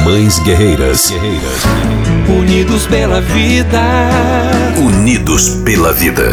Mães Guerreiras. Unidos pela vida. Unidos pela vida.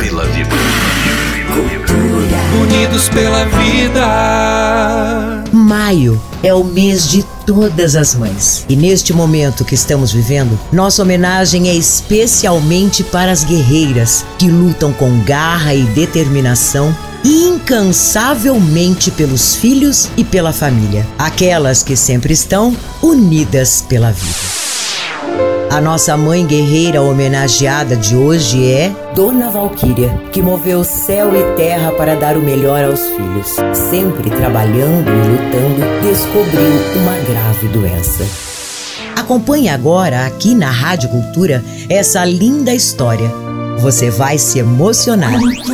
Unidos pela vida. Maio é o mês de todas as mães. E neste momento que estamos vivendo, nossa homenagem é especialmente para as guerreiras que lutam com garra e determinação incansavelmente pelos filhos e pela família. Aquelas que sempre estão unidas pela vida. A nossa mãe guerreira homenageada de hoje é Dona Valquíria, que moveu céu e terra para dar o melhor aos filhos. Sempre trabalhando e lutando, descobriu uma grave doença. Acompanhe agora, aqui na Rádio Cultura, essa linda história. Você vai se emocionar.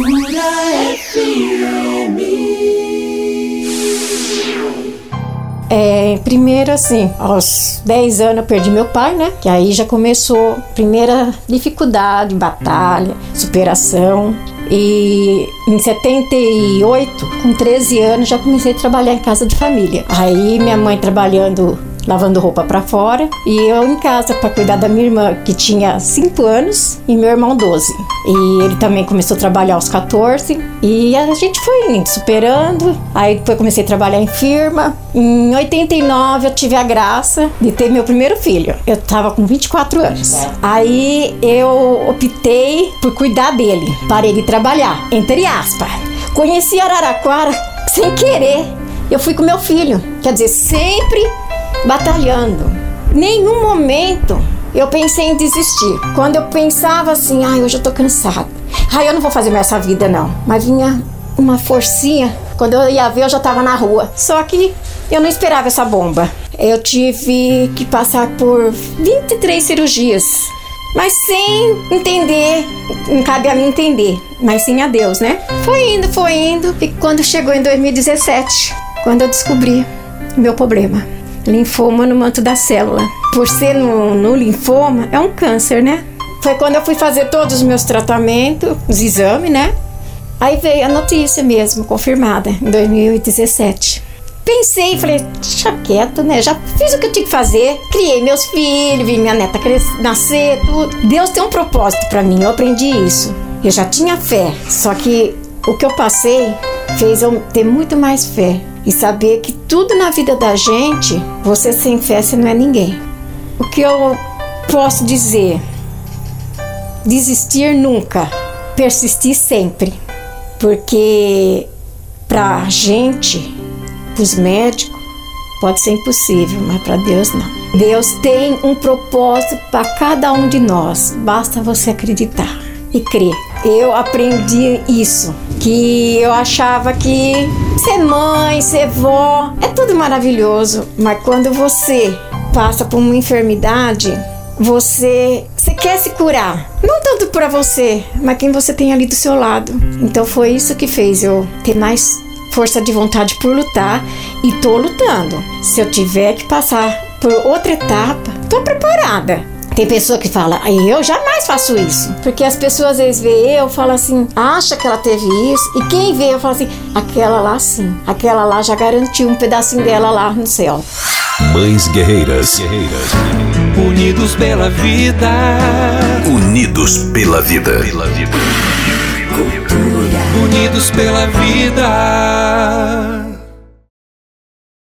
Primeiro assim, aos 10 anos eu perdi meu pai, né? Que aí já começou a primeira dificuldade, batalha, superação. E em 78, com 13 anos, já comecei a trabalhar em casa de família. Aí minha mãe trabalhando, lavando roupa pra fora, e eu em casa pra cuidar da minha irmã, que tinha 5 anos, e meu irmão 12. E ele também começou a trabalhar aos 14, e a gente foi indo, superando. Aí depois comecei a trabalhar em firma. Em 89 eu tive a graça de ter meu primeiro filho. Eu tava com 24 anos. Aí eu optei por cuidar dele, parei de trabalhar, entre aspas. Conheci Araraquara sem querer. Eu fui com meu filho, quer dizer, sempre batalhando. Nenhum momento eu pensei em desistir. Quando eu pensava assim, hoje eu tô cansada, eu não vou fazer mais essa vida não. Mas vinha uma forcinha, quando eu ia ver eu já tava na rua. Só que eu não esperava essa bomba. Eu tive que passar por 23 cirurgias, mas sem entender, não cabe a mim entender, mas sim a Deus, né? Foi indo, e quando chegou em 2017, quando eu descobri o meu problema, linfoma no manto da célula. Por ser no linfoma, é um câncer, né? Foi quando eu fui fazer todos os meus tratamentos, os exames, né? Aí veio a notícia mesmo, confirmada, em 2017. Pensei, falei, deixa quieto, né? Já fiz o que eu tinha que fazer, criei meus filhos, vi minha neta nascer, tudo. Deus tem um propósito pra mim, eu aprendi isso. Eu já tinha fé, só que o que eu passei fez eu ter muito mais fé. E saber que tudo na vida da gente, você sem fé, você não é ninguém. O que eu posso dizer? Desistir nunca, persistir sempre. Porque pra gente, pros médicos, pode ser impossível, mas pra Deus não. Deus tem um propósito para cada um de nós, basta você acreditar e crer. Eu aprendi isso, que eu achava que ser mãe, ser vó, é tudo maravilhoso, mas quando você passa por uma enfermidade, você quer se curar, não tanto para você, mas quem você tem ali do seu lado. Então foi isso que fez eu ter mais força de vontade por lutar, e tô lutando. Se eu tiver que passar por outra etapa, tô preparada. Tem pessoa que fala, eu jamais faço isso. Porque as pessoas às vezes veem eu, falam assim, acha que ela teve isso. E quem vê, eu falo assim, aquela lá sim. Aquela lá já garantiu um pedacinho dela lá no céu. Mães Guerreiras. Unidos pela vida. Unidos pela vida. Unidos pela vida.